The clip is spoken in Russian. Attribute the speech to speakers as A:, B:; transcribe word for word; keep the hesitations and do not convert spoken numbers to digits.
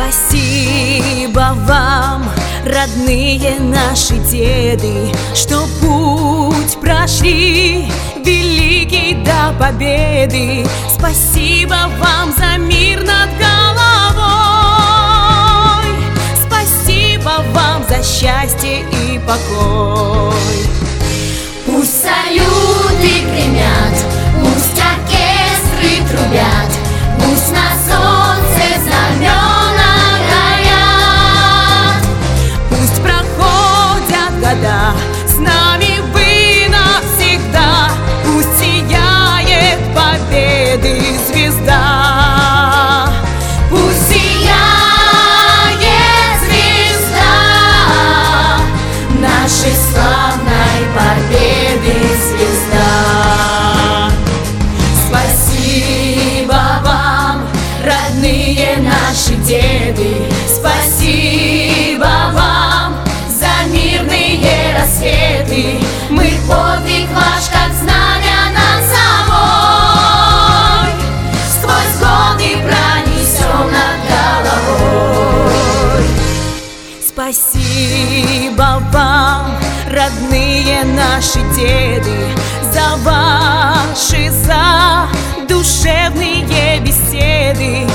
A: Спасибо вам, родные наши деды, что путь прошли великий до победы. Спасибо вам за мир над головой, спасибо вам за счастье и покой.
B: Пусть салюты гремят, пусть оркестры трубят, пусть на солнце знамена горят.
A: Пусть проходят года, с нами вы навсегда, пусть сияет победы звезда.
B: Пусть сияет звезда нашей славной победы, звезда.
A: Спасибо вам, родные наши деды, спасибо вам за мирные рассветы. Мы подвиг ваш, как знамя над собой, сквозь годы пронесем над головой. Спасибо вам, родные наши деды, за ваши задушевные беседы.